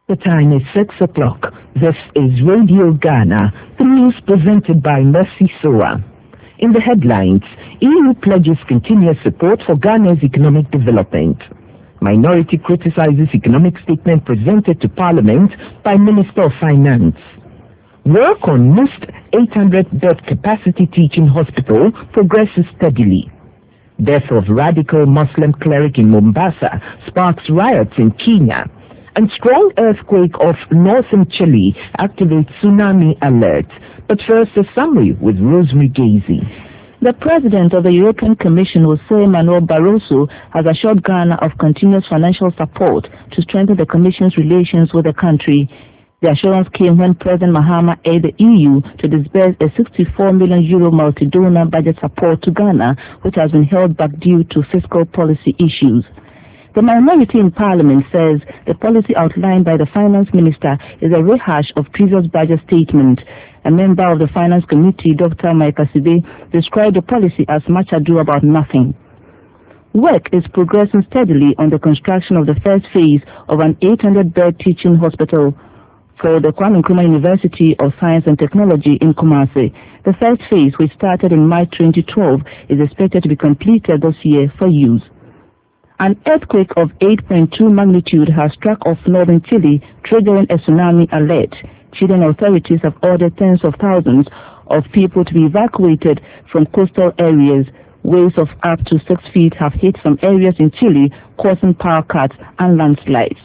The time is 6 o'clock. This is Radio Ghana, the news presented by Mercy Soa. In the headlines, EU pledges continuous support for Ghana's economic development. Minority criticizes economic statement presented to Parliament by Minister of Finance. Work on most 800-bed capacity teaching hospital progresses steadily. Death of radical Muslim cleric in Mombasa sparks riots in Kenya. And strong earthquake off northern Chile activates tsunami alert. But first, a summary with Rosemary Gazy. The President of the European Commission, Jose Manuel Barroso, has assured Ghana of continuous financial support to strengthen the Commission's relations with the country. The assurance came when President Mahama urged the EU to disburse a €64 million multi-donor budget support to Ghana, which has been held back due to fiscal policy issues. The minority in Parliament says the policy outlined by the Finance Minister is a rehash of previous budget statement. A member of the Finance Committee, Dr. Mike Asibe, described the policy as much ado about nothing. Work is progressing steadily on the construction of the first phase of an 800-bed teaching hospital for the Kwame Nkrumah University of Science and Technology in Kumasi. The first phase, which started in March 2012, is expected to be completed this year for use. An earthquake of 8.2 magnitude has struck off northern Chile, triggering a tsunami alert. Chilean authorities have ordered tens of thousands of people to be evacuated from coastal areas. Waves of up to 6 feet have hit some areas in Chile, causing power cuts and landslides.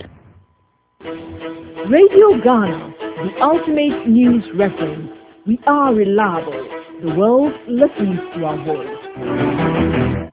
Radio Ghana, the ultimate news reference. We are reliable. The world listens to our voice.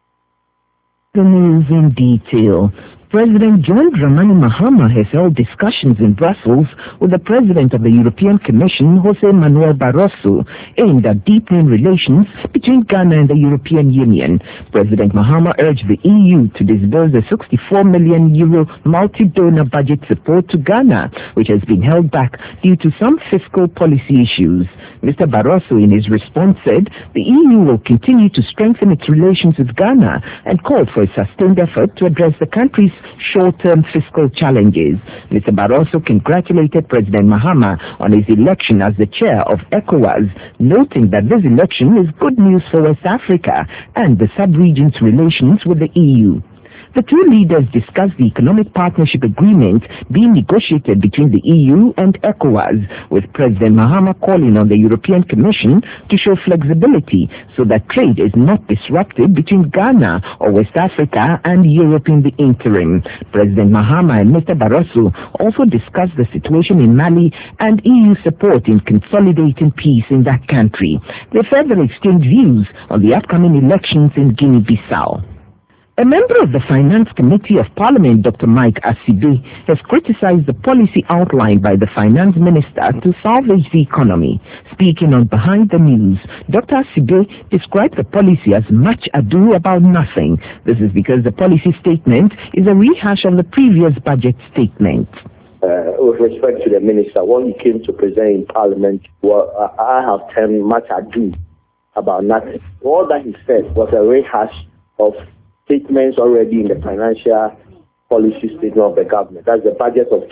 The news in detail. President John Dramani Mahama has held discussions in Brussels with the President of the European Commission, Jose Manuel Barroso, aimed at deepening relations between Ghana and the European Union. President Mahama urged the EU to disburse a €64 million multi-donor budget support to Ghana, which has been held back due to some fiscal policy issues. Mr. Barroso, in his response, said the EU will continue to strengthen its relations with Ghana and called for a sustained effort to address the country's short-term fiscal challenges. Mr. Barroso congratulated President Mahama on his election as the chair of ECOWAS, noting that this election is good news for West Africa and the sub-region's relations with the EU. The two leaders discussed the economic partnership agreement being negotiated between the EU and ECOWAS, with President Mahama calling on the European Commission to show flexibility so that trade is not disrupted between Ghana or West Africa and Europe in the interim. President Mahama and Mr. Barroso also discussed the situation in Mali and EU support in consolidating peace in that country. They further exchanged views on the upcoming elections in Guinea-Bissau. A member of the Finance Committee of Parliament, Dr. Mike Asibe, has criticized the policy outlined by the Finance Minister to salvage the economy. Speaking on Behind the News, Dr. Asibe described the policy as much ado about nothing. This is because the policy statement is a rehash of the previous budget statement. With respect to the minister, what he came to present in Parliament, I have termed much ado about nothing. All that he said was a rehash of statements already in the financial policy statement of the government. That's the budget of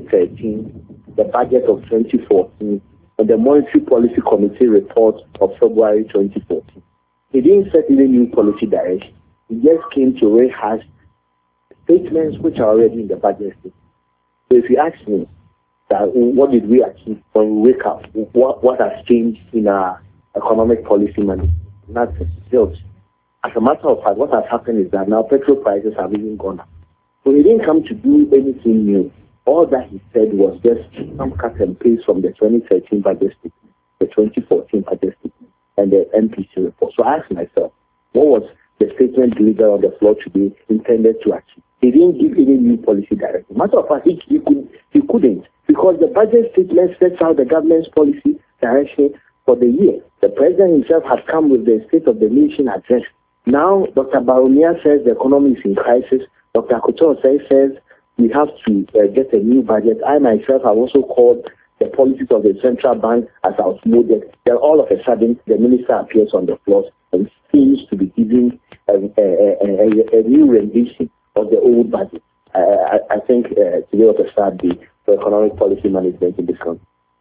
2013, the budget of 2014, and the Monetary Policy Committee report of February 2014. He didn't set any new policy direction. He just came to rehash statements which are already in the budget statement. So if you ask me, that what did we achieve when we wake up? What has changed in our economic policy management? Nothing. Zilch. As a matter of fact, what has happened is that now petrol prices have even gone up. So he didn't come to do anything new. All that he said was just some cut and paste from the 2013 budget statement, the 2014 budget statement, and the MPC report. So I asked myself, what was the statement delivered on the floor today intended to achieve? He didn't give any new policy direction. Matter of fact, he couldn't, because the budget statement sets out the government's policy direction for the year. The president himself had come with the State of the Nation address. Now, Dr. Barumia says the economy is in crisis. Dr. Couture says we have to get a new budget. I myself have also called the policies of the central bank as outmoded. Then all of a sudden, the minister appears on the floor and seems to be giving a new rendition of the old budget. I think to be able to start the economic policy management in this country.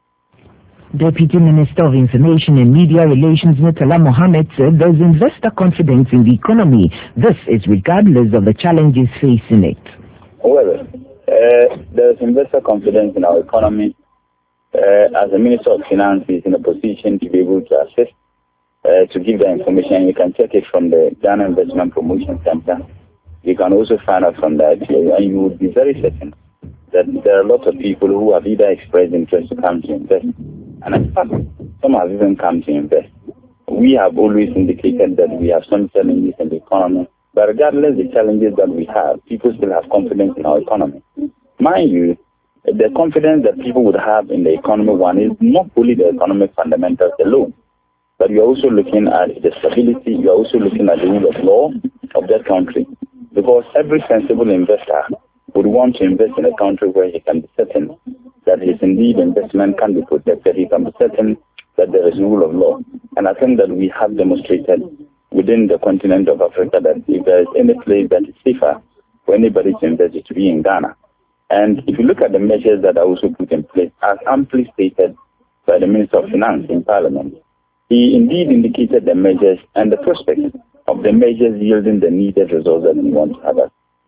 Deputy Minister of Information and Media Relations Murtala Mohammed said there's investor confidence in the economy. This is regardless of the challenges facing it. However, there's investor confidence in our economy. As the Minister of Finance is in a position to be able to assist, to give the information. You can check it from the Ghana Investment Promotion Center. You can also find out from that, and you would be very certain that there are lots of people who have either expressed interest to come to invest, and in fact, some have even come to invest. We have always indicated that we have some challenges in the economy, but regardless of the challenges that we have, people still have confidence in our economy. Mind you, the confidence that people would have in the economy, one is not only the economic fundamentals alone, but you're also looking at the stability, you're also looking at the rule of law of that country. Because every sensible investor would want to invest in a country where he can be certain that his indeed investment can be protected, he can be certain that there is rule of law. And I think that we have demonstrated within the continent of Africa that if there is any place that is safer for anybody to invest, it to be in Ghana. And if you look at the measures that are also put in place, as amply stated by the Minister of Finance in Parliament, he indeed indicated the measures and the prospects of the measures yielding the needed results that we want to have.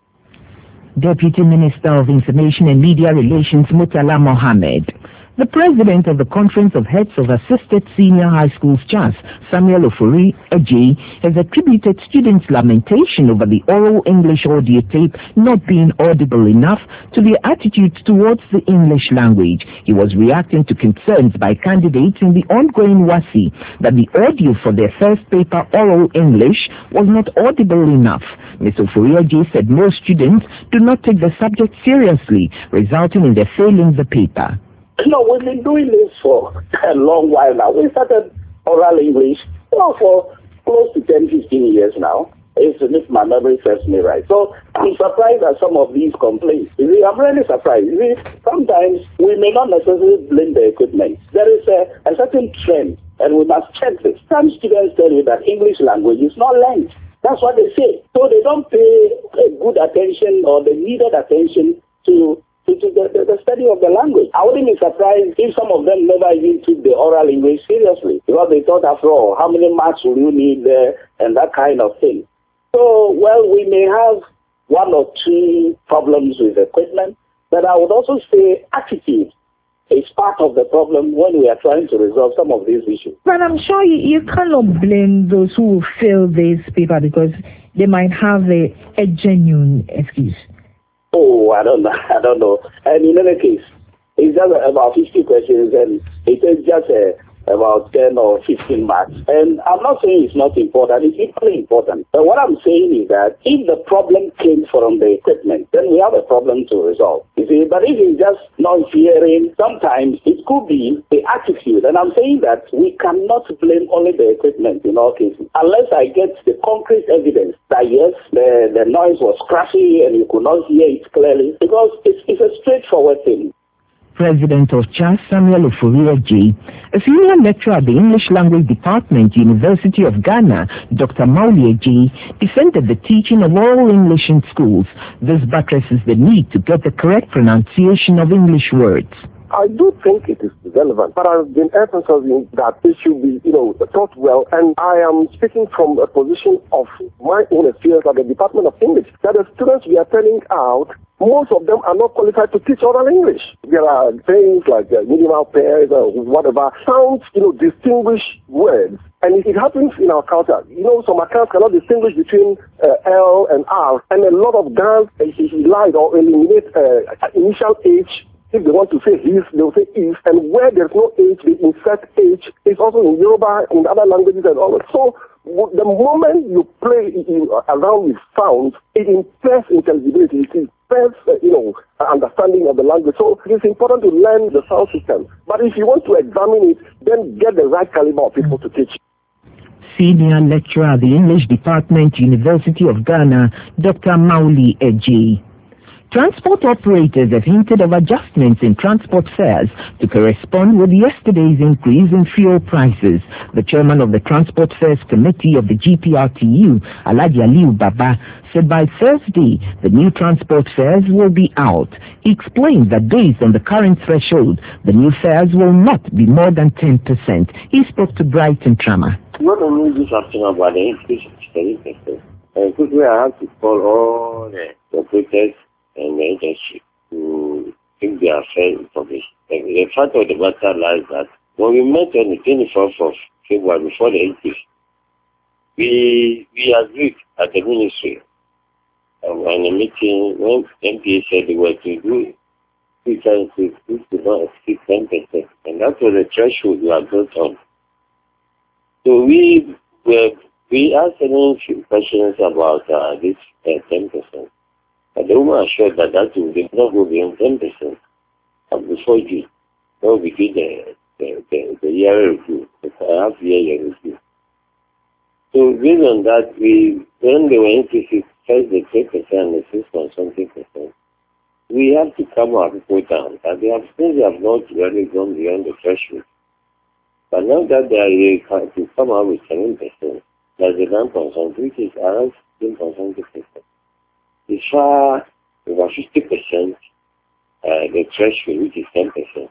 Deputy Minister of Information and Media Relations Murtala Mohammed. The president of the Conference of Heads of Assisted Senior High Schools, CHAS, Samuel Ofori Eji, has attributed students' lamentation over the oral English audio tape not being audible enough to their attitudes towards the English language. He was reacting to concerns by candidates in the ongoing WASI that the audio for their first paper, oral English, was not audible enough. Ms. Ofori Eji said most students do not take the subject seriously, resulting in their failing the paper. No, we've been doing this for a long while now. We started oral English for close to 10, 15 years now. If my memory serves me right. So I'm surprised at some of these complaints. I'm really surprised. Sometimes we may not necessarily blame the equipment. There is a certain trend, and we must check this. Some students tell you that English language is not learned. That's what they say. So they don't pay good attention or the needed attention to the study of the language. I wouldn't be surprised if some of them never even took the oral English seriously, because they thought, after all, how many marks will you need there and that kind of thing. So, well, we may have one or two problems with equipment, but I would also say attitude is part of the problem when we are trying to resolve some of these issues. But I'm sure you cannot blame those who fail this paper because they might have a genuine excuse. Oh, I don't know. And in any case, it's just about 50 questions, and it is just about 10 or 15 marks. And I'm not saying it's not important. It's equally important. But what I'm saying is that if the problem came from the equipment, then we have a problem to resolve. You see, but if it's just non-hearing, sometimes it could be the attitude. And I'm saying that we cannot blame only the equipment in all cases, unless I get the concrete evidence that yes, the noise was crashy and you could not hear it clearly, because it's a straightforward thing. President of CHAS, Samuel Ofori Eji. A senior lecturer at the English Language Department, University of Ghana, Dr. Mauli Eji, defended the teaching of oral English in schools. This buttresses the need to get the correct pronunciation of English words. I do think it is relevant, but I've been emphasizing that it should be, taught well, and I am speaking from a position of my own experience at the Department of English, that the students we are turning out, most of them are not qualified to teach oral English. There are things like minimal pairs or whatever, sounds, distinguish words. And it happens in our culture. Some accounts cannot distinguish between L and R, and a lot of guys lied or eliminate initial H. If they want to say his, they'll say is, and where there's no H, they insert H. It's also in Yoruba, in other languages and all that. So the moment you play around with sounds, it impairs intelligibility, it impairs, understanding of the language. So it's important to learn the sound system. But if you want to examine it, then get the right caliber of people to teach. Senior lecturer at the English Department, University of Ghana, Dr. Mauli Eji. Transport operators have hinted of adjustments in transport fares to correspond with yesterday's increase in fuel prices. The chairman of the Transport Fares Committee of the GPRTU, Alhaji Aliu Baba, said by Thursday the new transport fares will be out. He explained that based on the current threshold, the new fares will not be more than 10%. He spoke to Brighton Trama. What I mean this afternoon about the increase of 10%. And quickly I have to call all the operators and the agency to take their fare information. The fact of the matter lies that when we met on the 24th of February before the increase, we agreed at the ministry in a meeting when MPA said they were to do this to not exceed 10%, and that was the threshold we had built on. So we asked a few questions about this 10%. But the woman assured that will not go beyond 10%. And before you, when we did the year review, the half-year review. So based on that, when they were increasing first the 3% and the 6.something%, we have to calm our people down. And they have not really gone beyond the threshold. But now that they are to come out with 7%, that's the 9%, which is around 16.something%. It's far over 50%, the threshold, which is 10%.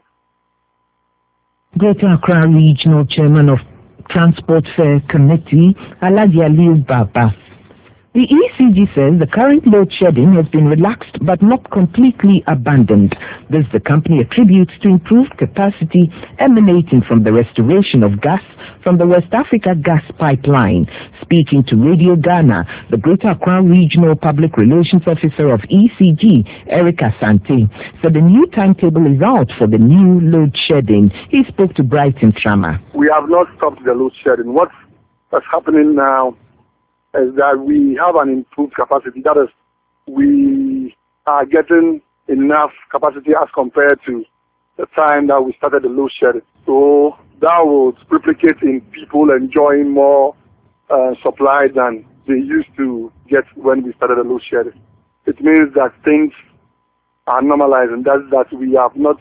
Greater Accra Regional Chairman of Transport Fare Committee, Alhaji Aliu Baba. The ECG says the current load shedding has been relaxed but not completely abandoned. This the company attributes to improved capacity emanating from the restoration of gas from the West Africa gas pipeline. Speaking to Radio Ghana, the Greater Accra Regional Public Relations Officer of ECG, Eric Asante, said the new timetable is out for the new load shedding. He spoke to Brighton Trama. We have not stopped the load shedding. What's happening now is that we have an improved capacity. That is, we are getting enough capacity as compared to the time that we started the load shedding. So that would replicate in people enjoying more supply than they used to get when we started the load shedding. It means that things are normalizing. That's that we have not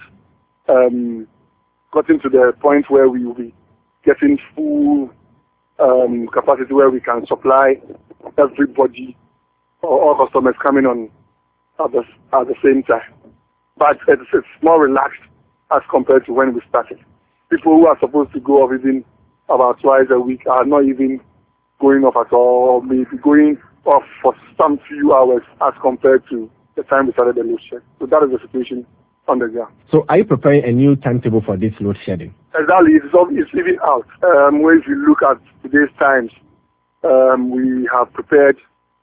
gotten to the point where we will be getting full capacity where we can supply everybody or all customers coming on at the same time. But it's more relaxed as compared to when we started. People who are supposed to go off even about twice a week are not even going off at all, or maybe going off for some few hours as compared to the time we started the load shed. So that is the situation on the ground. So are you preparing a new timetable for this load shedding? Exactly, it's even out. When you look at today's times, we have prepared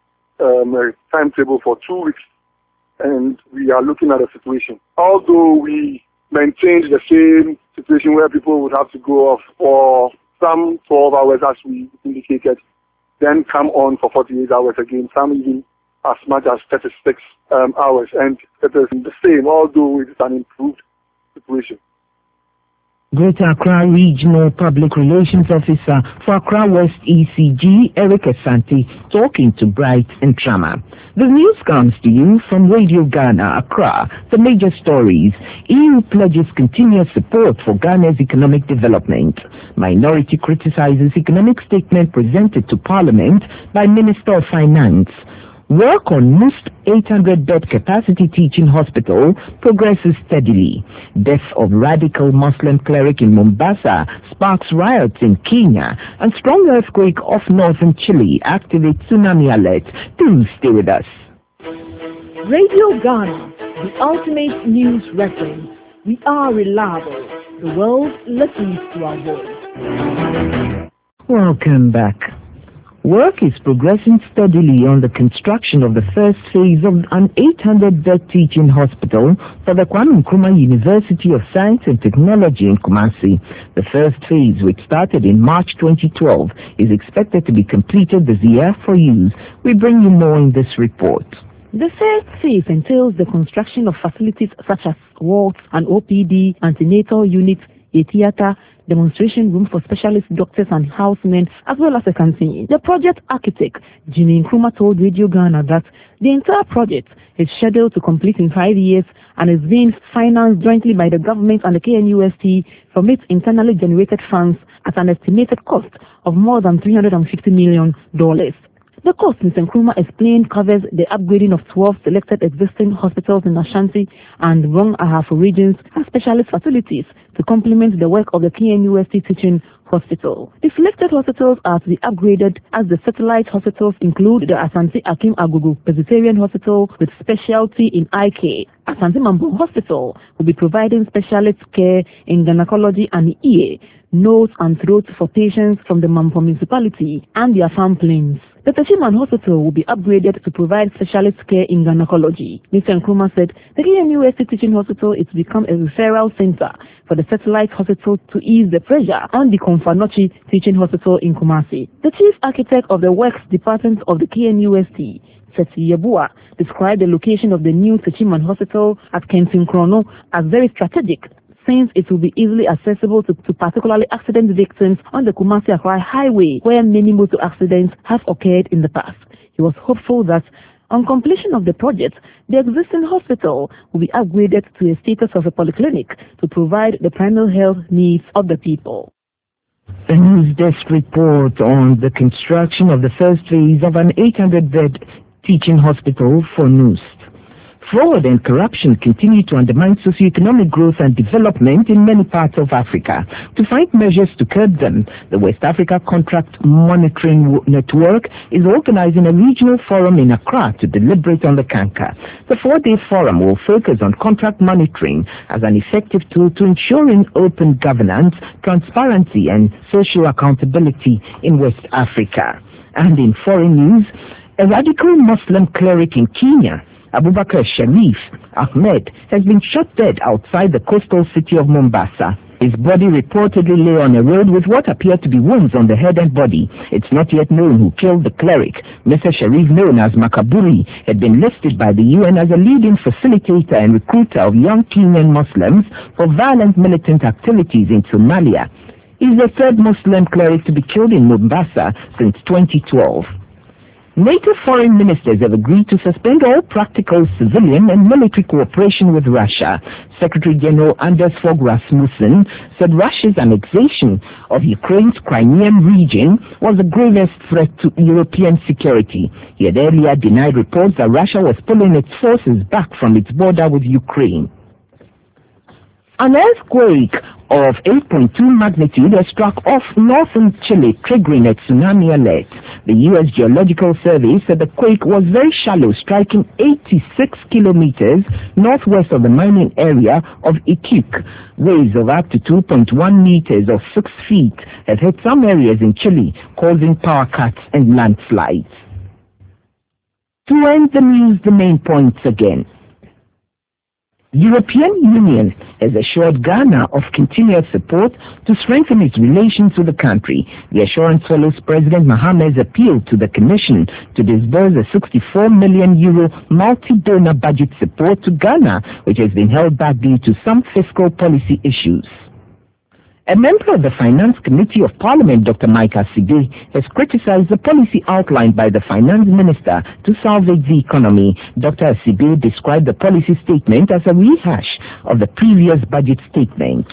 a timetable for 2 weeks, and we are looking at a situation. Although we maintained the same situation where people would have to go off for some 12 hours as we indicated, then come on for 48 hours again, some even as much as 36 hours. And it is the same, although it is an improved situation. Greater Accra Regional Public Relations Officer for Accra West ECG, Eric Asante, talking to Brighton Trama. The news comes to you from Radio Ghana, Accra. The major stories: EU pledges continuous support for Ghana's economic development. Minority criticizes economic statement presented to Parliament by Minister of Finance. Work on most 800-bed capacity teaching hospital progresses steadily. Death of radical Muslim cleric in Mombasa sparks riots in Kenya, and strong earthquake off northern Chile activates tsunami alert. Do stay with us. Radio Ghana, the ultimate news reference. We are reliable. The world listens to our voice. Welcome back. Work is progressing steadily on the construction of the first phase of an 800-bed teaching hospital for the Kwame Nkrumah University of Science and Technology in Kumasi. The first phase, which started in March 2012, is expected to be completed this year for use. We bring you more in this report. The first phase entails the construction of facilities such as wards and OPD, antenatal units, a theater, demonstration room for specialist doctors and housemen, as well as a canteen. The project architect, Jimmy Nkrumah, told Radio Ghana that the entire project is scheduled to complete in 5 years and is being financed jointly by the government and the KNUST from its internally generated funds at an estimated cost of more than $350 million. The cost, Mr. Nkrumah explained, covers the upgrading of 12 selected existing hospitals in Ashanti and Rong Ahafo regions as specialist facilities to complement the work of the KNUST teaching hospital. The selected hospitals are to be upgraded as the satellite hospitals include the Asante Akim Agugu Presbyterian Hospital with specialty in eye care. Asante Mambo Hospital will be providing specialist care in gynecology and ear, nose and throat for patients from the Mampo municipality and their farm plains. The Techiman Hospital will be upgraded to provide specialist care in gynecology. Mr. Nkrumah said the KNUST Teaching Hospital is to become a referral center for the satellite hospital to ease the pressure on the Komfanochi Teaching Hospital in Kumasi. The chief architect of the Works Department of the KNUST, Seti Yabua, described the location of the new Techiman Hospital at Kentin Krono as very strategic, since it will be easily accessible to particularly accident victims on the Kumasi-Accra highway, where many motor accidents have occurred in the past. He was hopeful that on completion of the project, the existing hospital will be upgraded to a status of a polyclinic to provide the primary health needs of the people. A news desk report on the construction of the first phase of an 800-bed teaching hospital for NUST. Fraud and corruption continue to undermine socioeconomic growth and development in many parts of Africa. To find measures to curb them, the West Africa Contract Monitoring Network is organizing a regional forum in Accra to deliberate on the canker. The 4-day forum will focus on contract monitoring as an effective tool to ensuring open governance, transparency, and social accountability in West Africa. And in foreign news, a radical Muslim cleric in Kenya, Abubakar Sharif Ahmed, has been shot dead outside the coastal city of Mombasa. His body reportedly lay on a road with what appear to be wounds on the head and body. It's not yet known who killed the cleric. Mr. Sharif, known as Makaburi, had been listed by the UN as a leading facilitator and recruiter of young Kenyan Muslims for violent militant activities in Somalia. He's the third Muslim cleric to be killed in Mombasa since 2012. NATO foreign ministers have agreed to suspend all practical civilian and military cooperation with Russia. Secretary General Anders Fogh Rasmussen said Russia's annexation of Ukraine's Crimean region was the gravest threat to European security. He had earlier denied reports that Russia was pulling its forces back from its border with Ukraine. An earthquake of 8.2 magnitude has struck off northern Chile, triggering a tsunami alert. The U.S. Geological Survey said the quake was very shallow, striking 86 kilometers northwest of the mining area of Iquique. Waves of up to 2.1 meters or 6 feet have hit some areas in Chile, causing power cuts and landslides. To end the news, the main points again. European Union has assured Ghana of continued support to strengthen its relations with the country. The assurance follows President Mahame's appeal to the Commission to disburse a €64 million multi-donor budget support to Ghana, which has been held back due to some fiscal policy issues. A member of the Finance Committee of Parliament, Dr. Mike Asibe, has criticized the policy outlined by the Finance Minister to salvage the economy. Dr. Asibe described the policy statement as a rehash of the previous budget statement.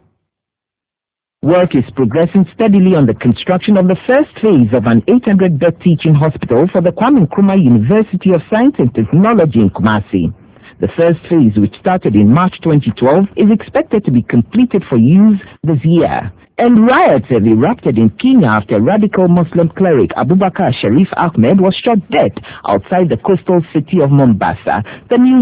Work is progressing steadily on the construction of the first phase of an 800-bed teaching hospital for the Kwame Nkrumah University of Science and Technology in Kumasi. The first phase, which started in March 2012, is expected to be completed for use this year. And riots have erupted in Kenya after radical Muslim cleric Abubakar Sharif Ahmed was shot dead outside the coastal city of Mombasa. The news